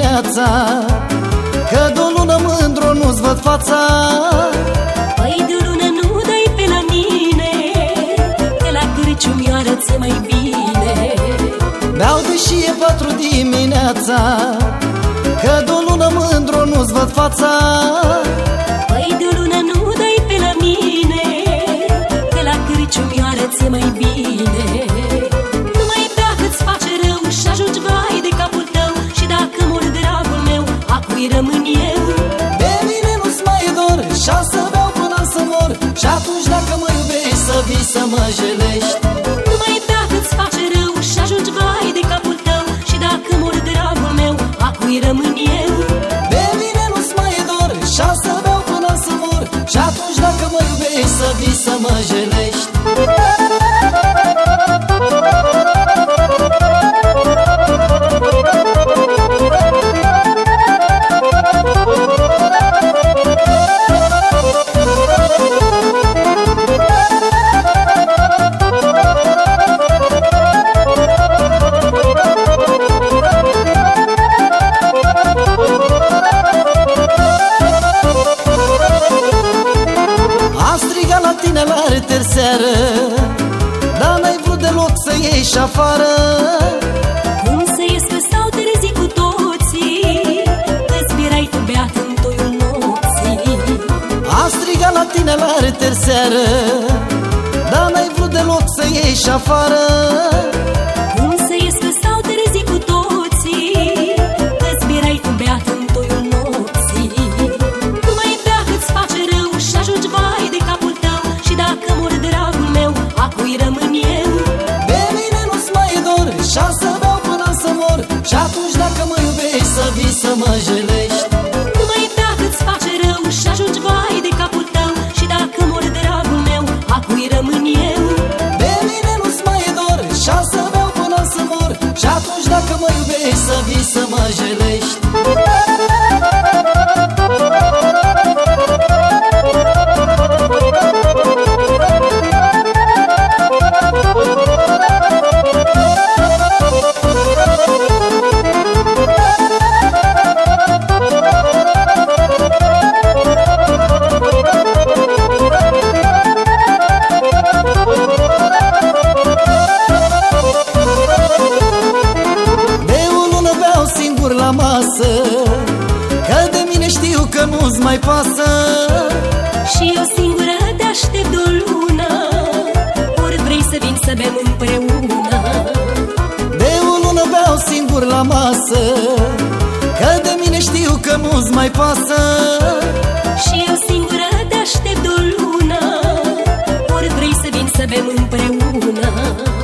dimineața, că de o lună mândru nu-ți văd fața. Păi de o lună nu dai pe la mine, că la Crăciun arăți mai bine. Beau deși e 4 dimineața, că de o lună mândru nu-ți văd fața. Păi de o lună nu dai pe la mine, că la Crăciun arăți mai bine. Numai dacă-ți face rău și ajungi vai de capul tău, și dacă mor dragul meu, a cui rămân eu? De mine nu-ți mai e dor, și-a să beau până să mor, și atunci dacă mă iubești să vii să mă jelești. Numai dacă-ți face rău și ajungi vai de capul tău, și dacă mor dragul meu, a cui rămân eu? De mine nu-ți mai e dor, și-a să beau până să mor, și atunci dacă mă iubești să vii să mă jelești. Tine la reterseară, dar n-ai vrut deloc să ieși afară. Cum să ies că s-au trezit cu toții, că-ți mirai tu beat în toiul nopții. Am strigat la tine la reterseară, dar n-ai vrut deloc să ieși afară. Cum să ies că s-au trezit cu toții, că-ți mirai tu beat în toiul nopții. Numai dacă-ți face rău și ajungi vai de capul tău, și dacă mor dragul meu, a cui rămân eu? De mine nu-ți mai e dor, și-a să beau până să mor, și atunci dacă mă iubești să vii să mă jelești. Numai dacă-ți face rău și ajungi vai de capul tău, și dacă mor dragul meu, a cui rămân eu? De mine nu-ți mai e dor, și-a să beau până să mor, și atunci dacă mă iubești să vii să mă jelești. La masă, că de mine știu că nu-ți mai pasă. Și eu singură te aștept de o lună, ori vrei să vin să bem împreună. De o lună beau singur la masă, că de mine știu că nu-ți mai pasă. Și eu singură te aștept de o lună, ori vrei să vin să bem împreună.